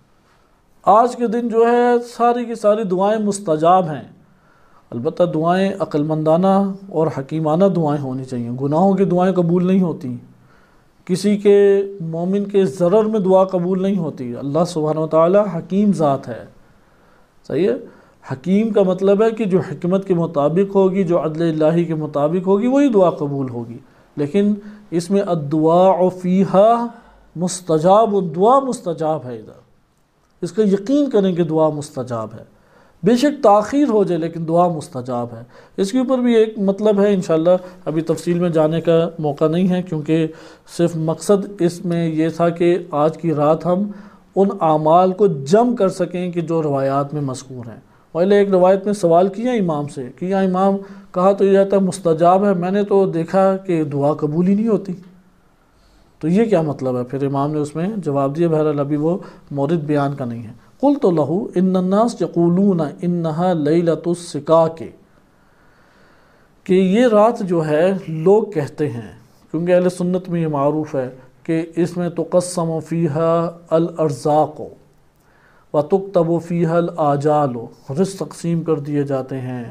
آج کے دن جو ہے ساری کی ساری دعائیں مستجاب ہیں. البتہ دعائیں عقل مندانہ اور حکیمانہ دعائیں ہونی چاہیے. گناہوں کی دعائیں قبول نہیں ہوتی، کسی کے مومن کے ضرر میں دعا قبول نہیں ہوتی. اللہ سبحانہ و تعالیٰ حکیم ذات ہے، صحیح ہے. حکیم کا مطلب ہے کہ جو حکمت کے مطابق ہوگی، جو عدل الہی کے مطابق ہوگی، وہی دعا قبول ہوگی. لیکن اس میں الدعاء فیہا مستجاب، دعا مستجاب ہے. ادھر اس کا یقین کریں کہ دعا مستجاب ہے، بے شک تاخیر ہو جائے لیکن دعا مستجاب ہے. اس کے اوپر بھی ایک مطلب ہے، انشاءاللہ ابھی تفصیل میں جانے کا موقع نہیں ہے، کیونکہ صرف مقصد اس میں یہ تھا کہ آج کی رات ہم ان اعمال کو جم کر سکیں کہ جو روایات میں مذکور ہیں. پہلے ایک روایت میں سوال کیا امام سے کہ یا امام، کہا تو یہ جاتا ہے مستجاب ہے، میں نے تو دیکھا کہ دعا قبول ہی نہیں ہوتی، تو یہ کیا مطلب ہے؟ پھر امام نے اس میں جواب دیا، بہرحال ابھی وہ مورد بیان کا نہیں ہے. قلت له ان الناس یقولون انہا لیلۃ السکاک، کہ یہ رات جو ہے لوگ کہتے ہیں، کیونکہ اہل سنت میں یہ معروف ہے کہ اس میں تقسم فیہا الارزاق وتکتب فیہا الاجال، رزق تقسیم کر دیے جاتے ہیں،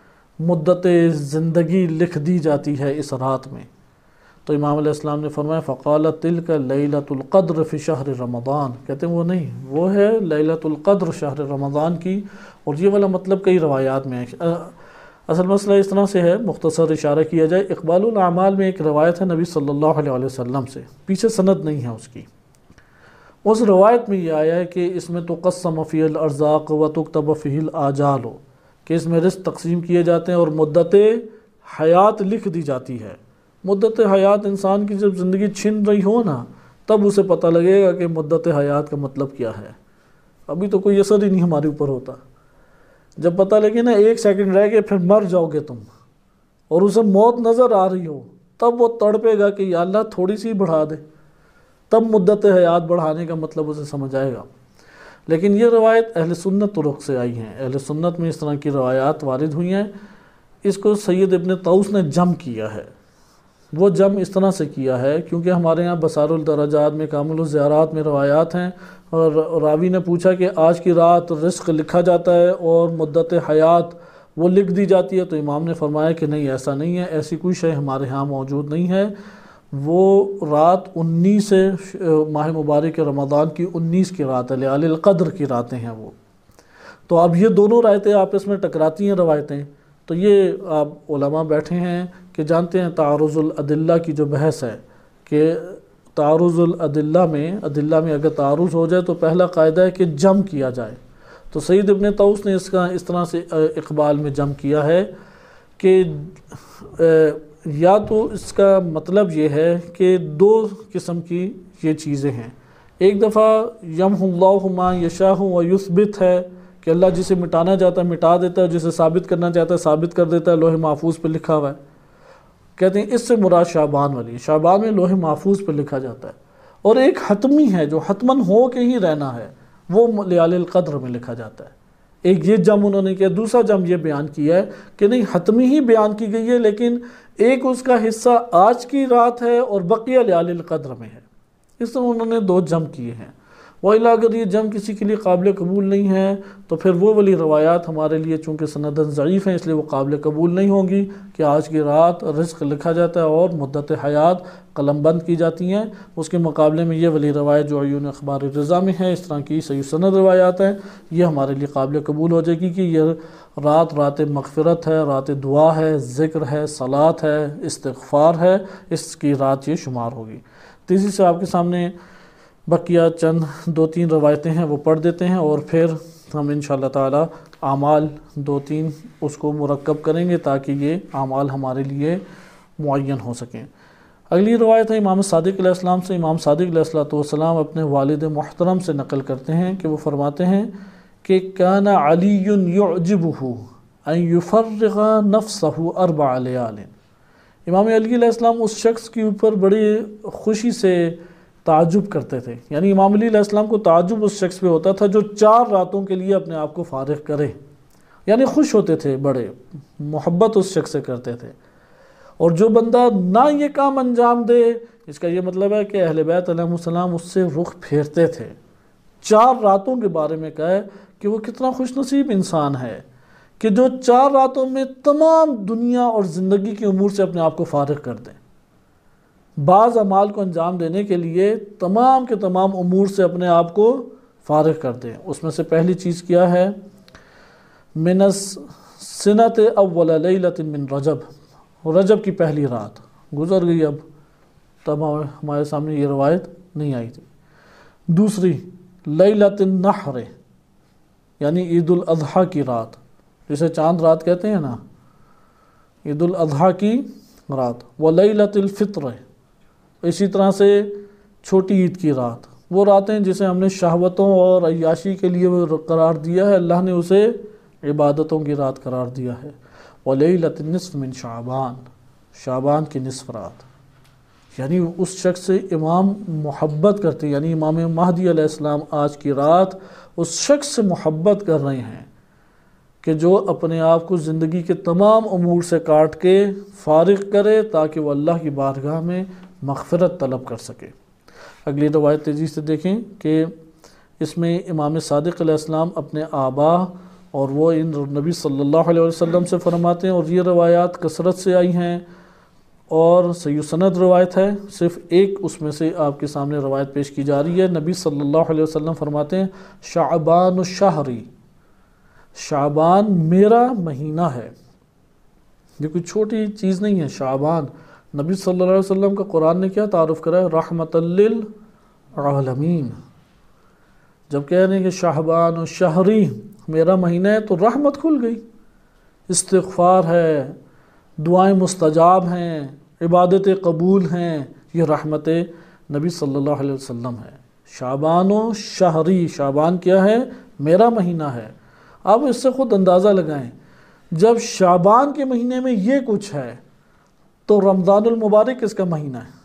مدت زندگی لکھ دی جاتی ہے اس رات میں. تو امام علیہ السلام نے فرمایا فقالت تلک لیلۃ القدر فی شہر رمضان، کہتے ہیں وہ نہیں، وہ ہے لیلۃ القدر شہر رمضان کی. اور یہ والا مطلب کئی روایات میں ہے. اصل مسئلہ اس طرح سے ہے، مختصر اشارہ کیا جائے، اقبال الاعمال میں ایک روایت ہے نبی صلی اللہ علیہ وسلم سے، پیچھے سند نہیں ہے اس کی. اس روایت میں یہ آیا ہے کہ اس میں تقسم فی الارزاق و تکتب فی الاجال، کہ اس میں رزق تقسیم کیے جاتے ہیں اور مدت حیات لکھ دی جاتی ہے. مدت حیات انسان کی جب زندگی چھن رہی ہو نا، تب اسے پتہ لگے گا کہ مدت حیات کا مطلب کیا ہے. ابھی تو کوئی اثر ہی نہیں ہمارے اوپر ہوتا. جب پتہ لگے نا ایک سیکنڈ رہ گئے پھر مر جاؤ گے تم، اور اسے موت نظر آ رہی ہو، تب وہ تڑپے گا کہ یا اللہ تھوڑی سی بڑھا دے، تب مدت حیات بڑھانے کا مطلب اسے سمجھ آئے گا. لیکن یہ روایت اہل سنت طرق سے آئی ہیں، اہل سنت میں اس طرح کی روایات وارد ہوئی ہیں. اس کو سید ابن طوس نے جم کیا ہے. وہ جم اس طرح سے کیا ہے کیونکہ ہمارے ہاں بصائر الدرجات میں، کامل الزیارات میں روایات ہیں، اور راوی نے پوچھا کہ آج کی رات رزق لکھا جاتا ہے اور مدت حیات وہ لکھ دی جاتی ہے. تو امام نے فرمایا کہ نہیں، ایسا نہیں ہے، ایسی کوئی شے ہمارے ہاں موجود نہیں ہے. وہ رات انیس ماہ مبارک رمضان کی انیس کی رات ہے، لیال القدر کی راتیں ہیں وہ. تو اب یہ دونوں راتیں آپس میں ٹکراتی ہیں روایتیں. تو یہ آپ علماء بیٹھے ہیں کہ جانتے ہیں تعارض الادلہ کی جو بحث ہے، کہ تعارض الادلہ میں ادلہ میں اگر تعارض ہو جائے تو پہلا قاعدہ ہے کہ جم کیا جائے. تو سید ابن طوس نے اس کا اس طرح سے اقبال میں جم کیا ہے کہ یا تو اس کا مطلب یہ ہے کہ دو قسم کی یہ چیزیں ہیں. ایک دفعہ یمحو اللہ ما یشاء و یثبت ہے کہ اللہ جسے مٹانا چاہتا ہے مٹا دیتا ہے، جسے ثابت کرنا چاہتا ہے ثابت کر دیتا ہے، لوح محفوظ پہ لکھا ہوا ہے۔ کہتے ہیں اس سے مراد شعبان والی، شعبان میں لوح محفوظ پہ لکھا جاتا ہے، اور ایک حتمی ہے جو حتماً ہو کے ہی رہنا ہے، وہ لیال القدر میں لکھا جاتا ہے۔ ایک یہ جم انہوں نے کیا، دوسرا جم یہ بیان کیا ہے کہ نہیں حتمی ہی بیان کی گئی ہے، لیکن ایک اس کا حصہ آج کی رات ہے اور بقیہ لیال القدر میں ہے۔ اس طرح انہوں نے دو جم کیے ہیں۔ وَإِلَّا اگر یہ جم کسی کے لیے قابل قبول نہیں ہے تو پھر وہ والی روایات ہمارے لیے چونکہ سندن ضعیف ہیں اس لیے وہ قابل قبول نہیں ہوں گی کہ آج کی رات رزق لکھا جاتا ہے اور مدت حیات قلم بند کی جاتی ہیں۔ اس کے مقابلے میں یہ والی روایت جو عیون اخبار رضا میں ہے، اس طرح کی صحیح سند روایات ہیں، یہ ہمارے لیے قابل قبول ہو جائے گی کہ یہ رات رات مغفرت ہے، رات دعا ہے، ذکر ہے، صلاۃ ہے، استغفار ہے، اس کی رات یہ شمار ہوگی۔ تیسری سے آپ کے سامنے بقیہ چند دو تین روایتیں ہیں وہ پڑھ دیتے ہیں، اور پھر ہم انشاءاللہ تعالی اعمال دو تین اس کو مرکب کریں گے تاکہ یہ اعمال ہمارے لیے معین ہو سکیں۔ اگلی روایت ہے امام صادق علیہ السلام سے۔ امام صادق علیہ السلام اپنے والد محترم سے نقل کرتے ہیں کہ وہ فرماتے ہیں کہ کان علی یعجبہ ان یفرغ نفسہ اربع لیال۔ امام علی علیہ السلام اس شخص کے اوپر بڑی خوشی سے تعجب کرتے تھے، یعنی امام علی علیہ السلام کو تعجب اس شخص پہ ہوتا تھا جو چار راتوں کے لیے اپنے آپ کو فارغ کرے، یعنی خوش ہوتے تھے، بڑے محبت اس شخص سے کرتے تھے۔ اور جو بندہ نہ یہ کام انجام دے، اس کا یہ مطلب ہے کہ اہل بیت علیہ السلام اس سے رخ پھیرتے تھے۔ چار راتوں کے بارے میں کہا ہے کہ وہ کتنا خوش نصیب انسان ہے کہ جو چار راتوں میں تمام دنیا اور زندگی کے امور سے اپنے آپ کو فارغ کر دیں، بعض اعمال کو انجام دینے کے لیے تمام کے تمام امور سے اپنے آپ کو فارغ کر دیں۔ اس میں سے پہلی چیز کیا ہے، من السنۃ اول لیلۃ من رجب، رجب کی پہلی رات گزر گئی، اب تب ہمارے سامنے یہ روایت نہیں آئی تھی۔ دوسری لیلۃ النحر، یعنی عید الاضحیٰ کی رات، جسے چاند رات کہتے ہیں نا، عید الاضحیٰ کی رات۔ ولیلۃ الفطر، اسی طرح سے چھوٹی عید کی رات، وہ راتیں جسے ہم نے شہوتوں اور عیاشی کے لیے قرار دیا ہے، اللہ نے اسے عبادتوں کی رات قرار دیا ہے۔ ولیلۃ النصف من شعبان، شعبان کی نصف رات، یعنی اس شخص سے امام محبت کرتے، یعنی امام مہدی علیہ السلام آج کی رات اس شخص سے محبت کر رہے ہیں کہ جو اپنے آپ کو زندگی کے تمام امور سے کاٹ کے فارغ کرے تاکہ وہ اللہ کی بارگاہ میں مغفرت طلب کر سکے۔ اگلی روایت تیزی سے دیکھیں کہ اس میں امام صادق علیہ السلام اپنے آبا اور وہ ان نبی صلی اللہ علیہ وسلم سے فرماتے ہیں، اور یہ روایات کثرت سے آئی ہیں اور صحیح سند روایت ہے، صرف ایک اس میں سے آپ کے سامنے روایت پیش کی جا رہی ہے۔ نبی صلی اللہ علیہ وسلم فرماتے ہیں شعبان الشہری، شعبان میرا مہینہ ہے۔ یہ کوئی چھوٹی چیز نہیں ہے شعبان۔ نبی صلی اللہ علیہ وسلم کا قرآن نے کیا تعارف کرا ہے، رحمت للعالمین۔ جب کہہ رہے ہیں کہ شعبان الشہری میرا مہینہ ہے تو رحمت کھل گئی، استغفار ہے، دعائیں مستجاب ہیں، عبادتیں قبول ہیں، یہ رحمت نبی صلی اللہ علیہ وسلم ہے۔ شعبان و شہری، شعبان کیا ہے، میرا مہینہ ہے۔ آپ اس سے خود اندازہ لگائیں، جب شعبان کے مہینے میں یہ کچھ ہے تو رمضان المبارک کس کا مہینہ ہے؟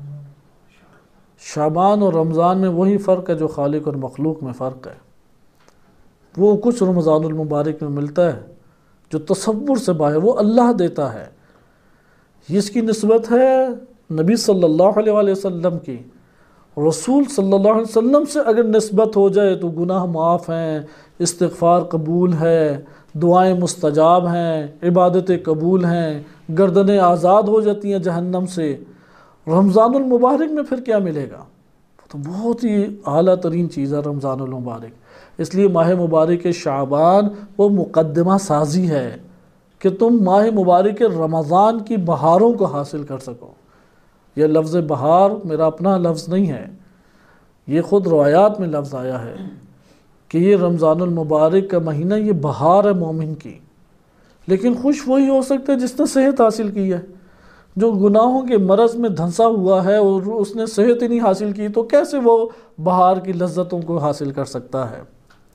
شعبان اور رمضان میں وہی فرق ہے جو خالق اور مخلوق میں فرق ہے۔ وہ کچھ رمضان المبارک میں ملتا ہے جو تصور سے باہر، وہ اللہ دیتا ہے۔ اس کی نسبت ہے نبی صلی اللہ علیہ وآلہ وسلم کی، رسول صلی اللہ علیہ وسلم سے اگر نسبت ہو جائے تو گناہ معاف ہیں، استغفار قبول ہے، دعائیں مستجاب ہیں، عبادتیں قبول ہیں، گردنیں آزاد ہو جاتی ہیں جہنم سے۔ رمضان المبارک میں پھر کیا ملے گا؟ تو بہت ہی اعلیٰ ترین چیز ہے رمضان المبارک۔ اس لیے ماہ مبارک شعبان وہ مقدمہ سازی ہے کہ تم ماہ مبارک رمضان کی بہاروں کو حاصل کر سکو۔ یہ لفظ بہار میرا اپنا لفظ نہیں ہے، یہ خود روایات میں لفظ آیا ہے کہ یہ رمضان المبارک کا مہینہ یہ بہار ہے مومن کی۔ لیکن خوش وہی ہو سکتا ہے جس نے صحت حاصل کی ہے، جو گناہوں کے مرض میں دھنسا ہوا ہے اور اس نے صحت ہی نہیں حاصل کی تو کیسے وہ بہار کی لذتوں کو حاصل کر سکتا ہے؟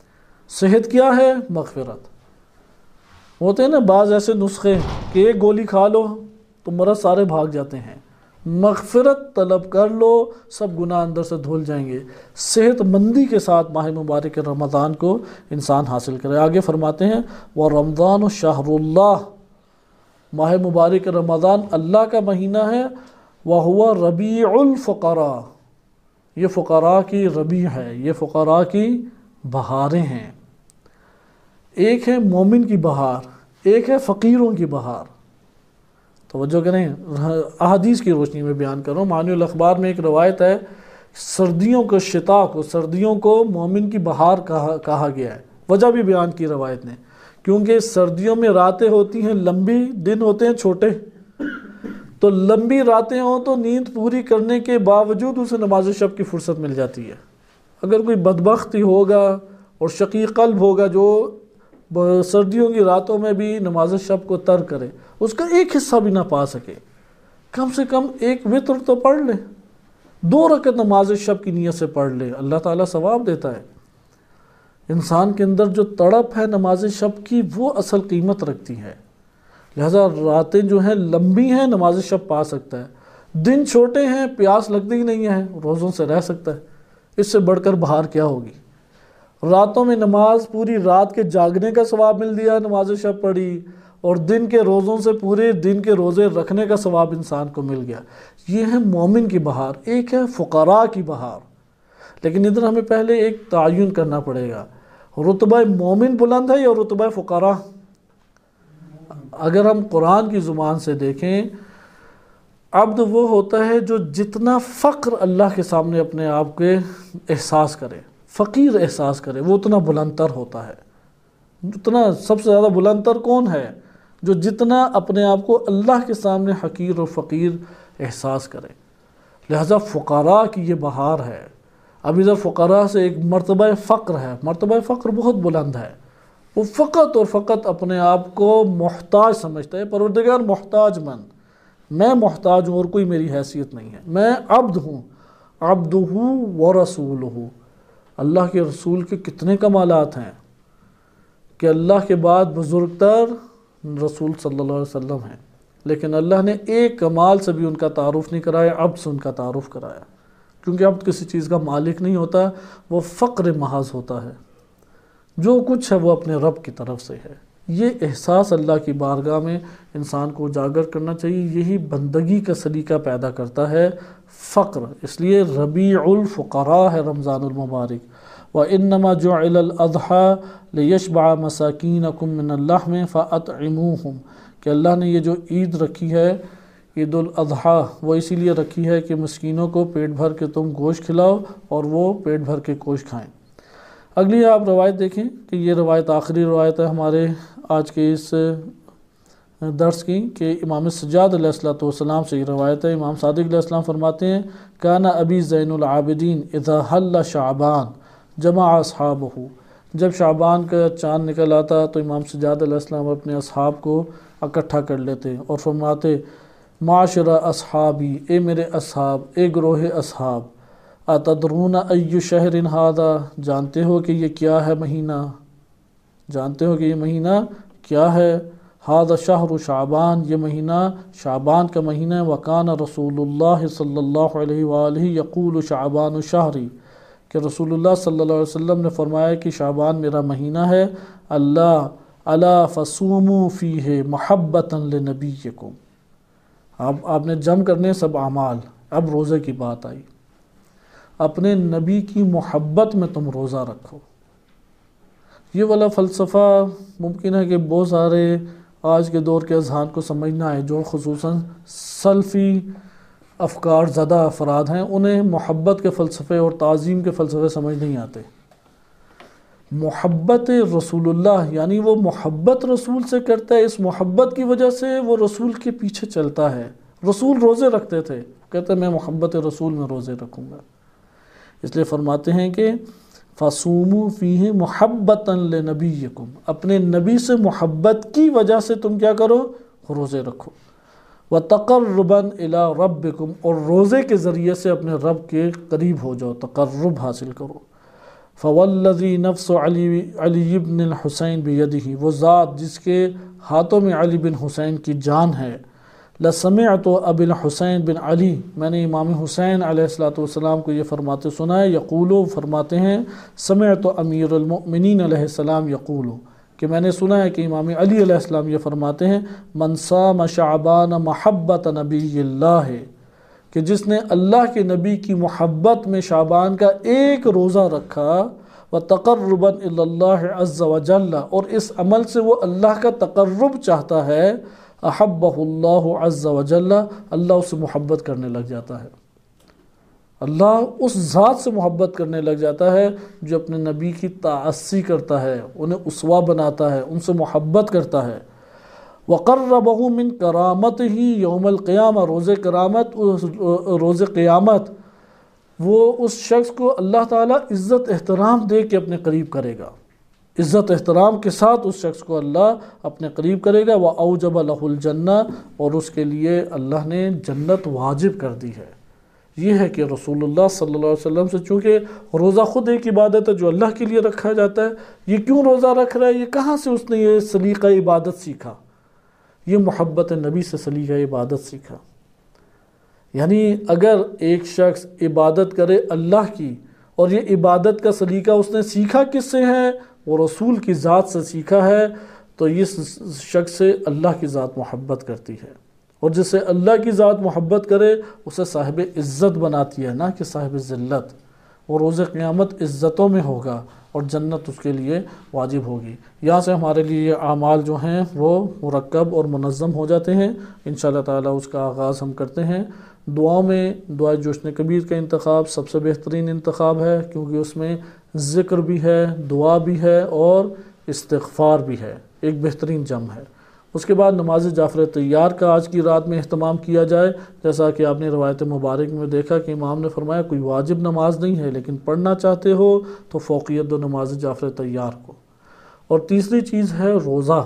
صحت کیا ہے؟ مغفرت۔ ہوتے ہیں نا بعض ایسے نسخے کہ ایک گولی کھا لو تو مرض سارے بھاگ جاتے ہیں، مغفرت طلب کر لو سب گناہ اندر سے دھل جائیں گے۔ صحت مندی کے ساتھ ماہ مبارک رمضان کو انسان حاصل کرے۔ آگے فرماتے ہیں وَرَمَضَانُ شَهْرُ اللَّهِ، ماہ مبارک رمضان اللہ کا مہینہ ہے، وَهُوَ رَبِيعُ الْفُقَرَاءِ، یہ فقراء کی ربیع ہے، یہ فقراء کی بہاریں ہیں۔ ایک ہے مومن کی بہار، ایک ہے فقیروں کی بہار۔ توجہ کریں، احادیث کی روشنی میں بیان کر رہا ہوں۔ معنی الاخبار میں ایک روایت ہے، سردیوں کو، شتاء کو، سردیوں کو مومن کی بہار کہا کہا گیا ہے۔ وجہ بھی بیان کی روایت نے، کیونکہ سردیوں میں راتیں ہوتی ہیں لمبی، دن ہوتے ہیں چھوٹے، تو لمبی راتیں ہوں تو نیند پوری کرنے کے باوجود اسے نماز شب کی فرصت مل جاتی ہے۔ اگر کوئی بدبخت ہی ہوگا اور شقی قلب ہوگا جو سردیوں کی راتوں میں بھی نماز شب کو ترک کرے، اس کا ایک حصہ بھی نہ پا سکے، کم سے کم ایک وتر تو پڑھ لے، دو رکعت نماز شب کی نیت سے پڑھ لے، اللہ تعالیٰ ثواب دیتا ہے۔ انسان کے اندر جو تڑپ ہے نماز شب کی وہ اصل قیمت رکھتی ہے، لہذا راتیں جو ہیں لمبی ہیں نماز شب پا سکتا ہے، دن چھوٹے ہیں پیاس لگتی ہی نہیں ہے روزوں سے رہ سکتا ہے، اس سے بڑھ کر بہار کیا ہوگی۔ راتوں میں نماز پوری رات کے جاگنے کا ثواب مل دیا، نماز شب پڑھی، اور دن کے روزوں سے پورے دن کے روزے رکھنے کا ثواب انسان کو مل گیا۔ یہ ہے مومن کی بہار، ایک ہے فقراء کی بہار۔ لیکن ادھر ہمیں پہلے ایک تعین کرنا پڑے گا، رتبہ مومن بلند ہے یا رتبہ فقراء؟ اگر ہم قرآن کی زبان سے دیکھیں، عبد وہ ہوتا ہے جو جتنا فقر اللہ کے سامنے اپنے آپ کے احساس کرے، فقیر احساس کرے، وہ اتنا بلند تر ہوتا ہے۔ اتنا سب سے زیادہ بلند تر کون ہے؟ جو جتنا اپنے آپ کو اللہ کے سامنے حقیر اور فقیر احساس کرے۔ لہذا فقراء کی یہ بہار ہے۔ اب ادھر فقراء سے ایک مرتبہ فقر ہے، مرتبہ فقر بہت بلند ہے، وہ فقط اور فقط اپنے آپ کو محتاج سمجھتا ہے، پروردگار محتاج من، میں محتاج ہوں اور کوئی میری حیثیت نہیں ہے، میں عبد ہوں، عبدہ ورسولہ۔ اللہ کے رسول کے کتنے کمالات ہیں کہ اللہ کے بعد بزرگ تر رسول صلی اللہ علیہ وسلم ہیں، لیکن اللہ نے ایک کمال سے بھی ان کا تعارف نہیں کرایا، عبد سے ان کا تعارف کرایا، کیونکہ عبد کسی چیز کا مالک نہیں ہوتا، وہ فقر محض ہوتا ہے، جو کچھ ہے وہ اپنے رب کی طرف سے ہے۔ یہ احساس اللہ کی بارگاہ میں انسان کو اجاگر کرنا چاہیے، یہی بندگی کا سلیقہ پیدا کرتا ہے فقر۔ اس لیے ربیع الفقراء ہے رمضان المبارک۔ وَإِنَّمَا جُعِلَ الْأَضْحَى لِيَشْبَعَ مَسَاكِينَكُم مِّنَ اللَّحْمِ فَأَطْعِمُوهُمْ، کہ اللہ نے یہ جو عید رکھی ہے، عید الاضحیٰ، وہ اسی لیے رکھی ہے کہ مسکینوں کو پیٹ بھر کے تم گوشت کھلاؤ اور وہ پیٹ بھر کے گوشت کھائیں۔ اگلی آپ روایت دیکھیں کہ یہ روایت آخری روایت ہے ہمارے آج کے اس درس کی، کہ امام سجاد علیہ الصلوۃ والسلام سے یہ روایت ہے۔ امام صادق علیہ السلام فرماتے ہیں کان ابی زین العابدین اذا حل شعبان جمع اصحابہ، جب شعبان کا چاند نکل آتا تو امام سجاد علیہ السلام اپنے اصحاب کو اکٹھا کر لیتے اور فرماتے معاشر اصحابی، اے میرے اصحاب، اے گروہ اصحاب، اتدرون ای شہر ھذا، جانتے ہو کہ یہ کیا ہے مہینہ، جانتے ہو کہ یہ مہینہ کیا ہے؟ ھذا شہر شعبان، یہ مہینہ شعبان کا مہینہ ہے۔ وکان رسول اللہ صلی اللہ علیہ وآلہ یقول شعبان شہری، کہ رسول اللہ صلی اللہ علیہ وسلم نے فرمایا کہ شعبان میرا مہینہ ہے۔ اللہ الا فصوموا فیہ محبتا لنبیکم، اب آپ نے جمع کرنے سب اعمال، اب روزے کی بات آئی، اپنے نبی کی محبت میں تم روزہ رکھو۔ یہ والا فلسفہ ممکن ہے کہ بہت سارے آج کے دور کے اذہان کو سمجھنا ہے، جو خصوصاً سلفی افکار زدہ افراد ہیں، انہیں محبت کے فلسفے اور تعظیم کے فلسفے سمجھ نہیں آتے۔ محبت رسول اللہ، یعنی وہ محبت رسول سے کرتا ہے، اس محبت کی وجہ سے وہ رسول کے پیچھے چلتا ہے۔ رسول روزے رکھتے تھے، کہتے ہیں میں محبت رسول میں روزے رکھوں گا، اس لیے فرماتے ہیں کہ فَصُومُوا فِيهِ مُحَبَّةً لِنَبِيِّكُمْ، اپنے نبی سے محبت کی وجہ سے تم کیا کرو؟ روزے رکھو۔ وَتَقَرُّبًا إِلَىٰ رَبِّكُمْ، اور روزے کے ذریعے سے اپنے رب کے قریب ہو جاؤ، تقرب حاصل کرو۔ فوالذی نفس علی علی بن الحسین بیدہ، وہ ذات جس کے ہاتھوں میں علی بن حسین کی جان ہے، لسمعت ابی الحسین بن علی، میں نے امام حسین علیہ الصلوۃ والسلام کو یہ فرماتے سنا ہے، یقولو فرماتے ہیں، سمعت امیر المؤمنین علیہ السلام یقولو، کہ میں نے سنا ہے کہ امام علی علیہ السلام یہ فرماتے ہیں، من صام شعبان محبت نبی اللہ، کہ جس نے اللہ کے نبی کی محبت میں شعبان کا ایک روزہ رکھا، وتقربا الی اللہ عز وجل، اور اس عمل سے وہ اللہ کا تقرب چاہتا ہے، احبہ اللہ عز وجل، اللہ اس سے محبت کرنے لگ جاتا ہے، اللہ اس ذات سے محبت کرنے لگ جاتا ہے جو اپنے نبی کی تعصی کرتا ہے، انہیں اسوہ بناتا ہے، ان سے محبت کرتا ہے۔ وقربہ من کرامتہ یوم القیامہ، روز کرامت، روز قیامت وہ اس شخص کو اللہ تعالیٰ عزت احترام دے کے اپنے قریب کرے گا، عزت احترام کے ساتھ اس شخص کو اللہ اپنے قریب کرے گا، وَأَوْجَبَ لَهُ الْجَنَّةَ، اور اس کے لیے اللہ نے جنت واجب کر دی ہے۔ یہ ہے کہ رسول اللہ صلی اللہ علیہ وسلم سے، چونکہ روزہ خود ایک عبادت ہے جو اللہ کے لیے رکھا جاتا ہے، یہ کیوں روزہ رکھ رہا ہے، یہ کہاں سے اس نے یہ سلیقہ عبادت سیکھا، یہ محبت نبی سے سلیقہ عبادت سیکھا۔ یعنی اگر ایک شخص عبادت کرے اللہ کی، اور یہ عبادت کا سلیقہ اس نے سیکھا کس سے ہے، وہ رسول کی ذات سے سیکھا ہے، تو اس شخص سے اللہ کی ذات محبت کرتی ہے، اور جس سے اللہ کی ذات محبت کرے اسے صاحب عزت بناتی ہے، نہ کہ صاحب ذلت۔ وہ روز قیامت عزتوں میں ہوگا اور جنت اس کے لیے واجب ہوگی۔ یہاں سے ہمارے لیے اعمال جو ہیں وہ مرکب اور منظم ہو جاتے ہیں۔ انشاءاللہ تعالی اس کا آغاز ہم کرتے ہیں۔ دعاؤں میں دعا جوشن کبیر کا انتخاب سب سے بہترین انتخاب ہے، کیونکہ اس میں ذکر بھی ہے، دعا بھی ہے اور استغفار بھی ہے، ایک بہترین جمع ہے۔ اس کے بعد نماز جعفر طیار کا آج کی رات میں اہتمام کیا جائے، جیسا کہ آپ نے روایت مبارک میں دیکھا کہ امام نے فرمایا کوئی واجب نماز نہیں ہے، لیکن پڑھنا چاہتے ہو تو فوقیت دو نماز جعفر طیار کو۔ اور تیسری چیز ہے روزہ،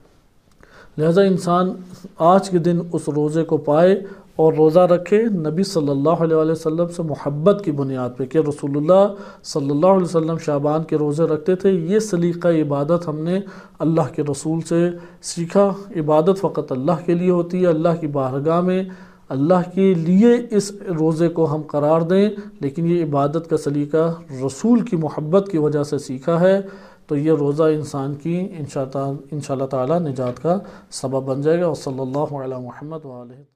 لہذا انسان آج کے دن اس روزے کو پائے اور روزہ رکھے نبی صلی اللہ علیہ وآلہ وسلم سے محبت کی بنیاد پہ، کہ رسول اللہ صلی اللہ علیہ وسلم شعبان کے روزے رکھتے تھے۔ یہ سلیقہ عبادت ہم نے اللہ کے رسول سے سیکھا۔ عبادت فقط اللہ کے لیے ہوتی ہے، اللہ کی بارگاہ میں اللہ کے لیے اس روزے کو ہم قرار دیں، لیکن یہ عبادت کا سلیقہ رسول کی محبت کی وجہ سے سیکھا ہے، تو یہ روزہ انسان کی انشاءاللہ تعالی نجات کا سبب بن جائے گا۔ وصلی اللہ علی محمد وآلہ